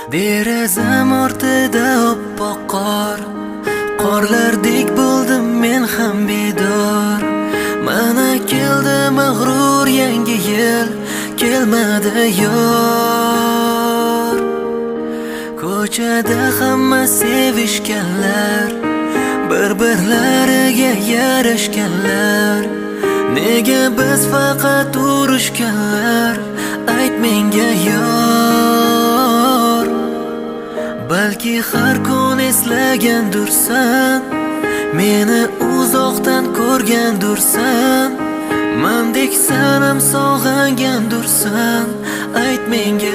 Derazam ortida oppoq qor, qorlardek bo'ldim men ham bedor. Mana keldi mag'rur yangi yil, kelmadi yor. Ko'chada hamma sevishganlar, bir-birlariga yarashganlar. Nega biz faqat urushganlar? Ayt menga yor. Balki har kun eslagandursan, meni uzoqdan ko'rgandursan, mendek sanam sog'ingandursan. Ayt menga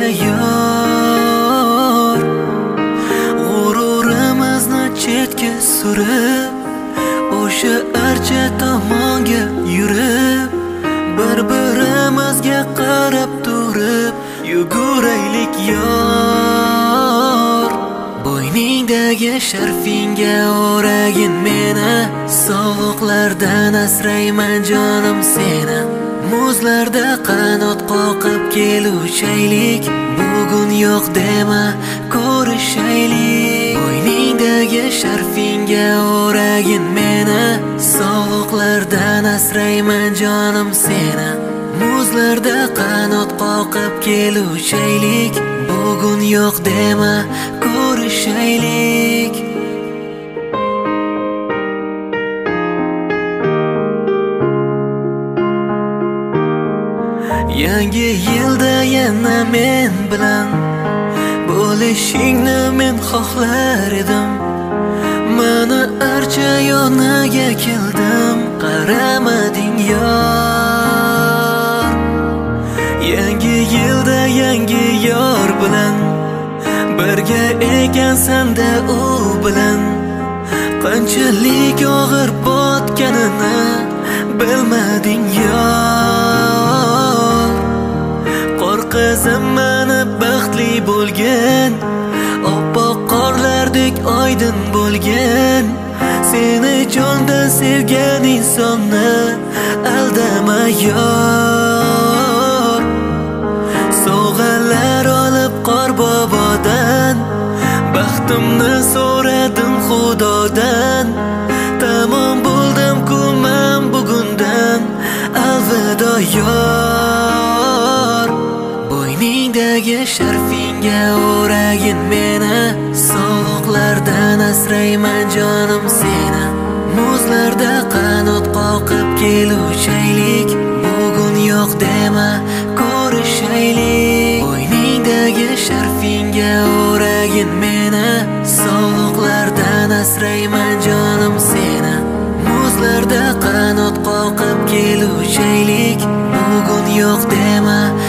yor. G'ururimizni chetga surib, o'sha archa tomonga yurib, bir-birimizga qarab turib yuguraylik yor. Bo'yningdagi sharfingga o'ragin meni, sovuqlardan asrayman jonim seni. Muzlarda qanot qoqib keluvchaylik, bugun yo'q dema, ko'rishaylik. Bo'yningdagi sharfingga o'ragin meni, sovuqlardan asrayman jonim seni. Muzlarda qanot qoqib keluvchaylik, bugun yo'q dema, ko'rishaylik. Yangi yilda yana men bilan bo'lishingni men xohlar edim. Mana archa yoniga keldim, qaramading yor. Yangi yilda yangi yor bilan birga ekansan-da u bilan, qanchalik og'ir botganini bilmading yor. Qor qizim meni baxtli bo'lgan, oppoq qorlardek oydin bo'lgan. Seni jondan sevgan insonni aldama yor. Sovg'alar olib qor bobodan, baxtimni so'radim Xudodan. Tamom bo'ldim-ku men bugundan, alvido yor. Bo'yningdagi sharfingga o'ragin meni, sovuqlardan asrayman jonim seni. Muzlarda qanot qoqib keluvchaylik, bugun yo'q dema, ko'rishaylik. Bo'yningdagi sharfingga o'ragin meni, sovuqlardan asrayman jonim seni. Muzlarda qanot qoqib keluvchaylik, bugun yo'q dema,